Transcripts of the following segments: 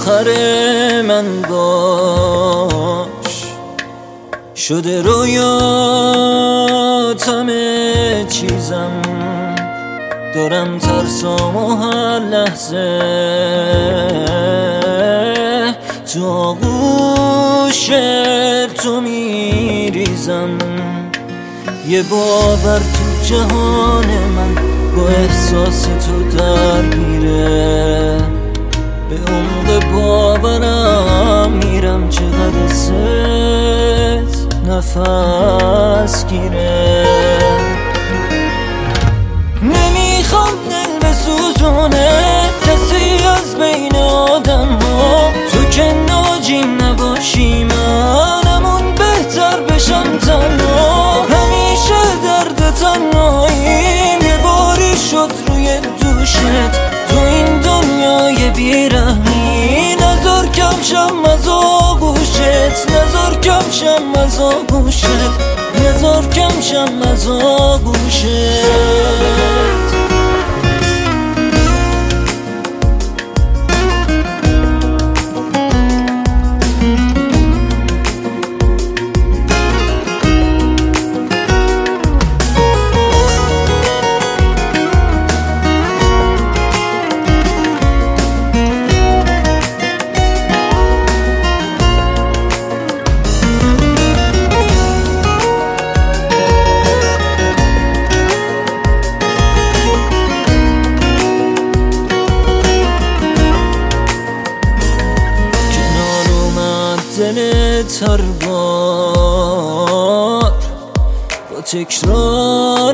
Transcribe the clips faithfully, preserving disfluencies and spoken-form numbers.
آخر من باش، شده رویات همه چیزم، دارم ترسام و هر لحظه تو آغوش تو میریزم. یه باور تو جهان من با احساس تو درگیره، به عمق باورم میرم چقدر ست نفس گیره. نمیخوام دل بسوزونه کسی از بین آدم ها، تو که ناجیم نباشی منمون بهتر بشم تنها. همیشه درد تنهاییم یه باری شد روی دوشت، تو این دنیای بیرحمی نذار کم شم از آغوشت، نذار کم شم از آغوشت، نذار کم شم از آغوشت. دل تربار با تکرار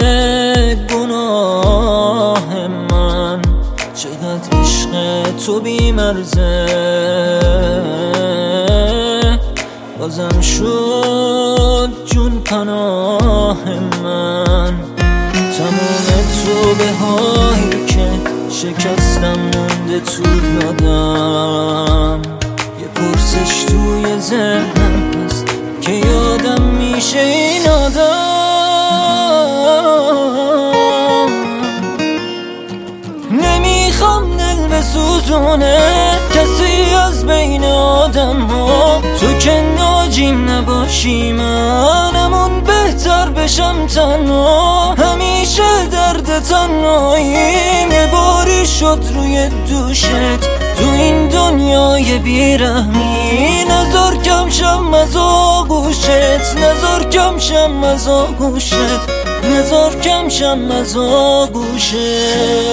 گناه من، چقدر عشق تو بی‌مرزه بازم شد جون پناه من. تمام تو به هایی که شکستم مونده تو یادم، پرسش توی ذهنم هست که یادم میشه این آدم. نمیخوام دل بسوزونه کسی از بین آدم ها، تو که ناجیم نباشی منمون بهتر بشم تنها. همیشه درد تنهاییم یه باری شد روی دوشت، تو این دنیای بیرحمی نذار کم شم از آغوشت، نذار کم شم از آغوشت، نذار کم شم از آغوشت.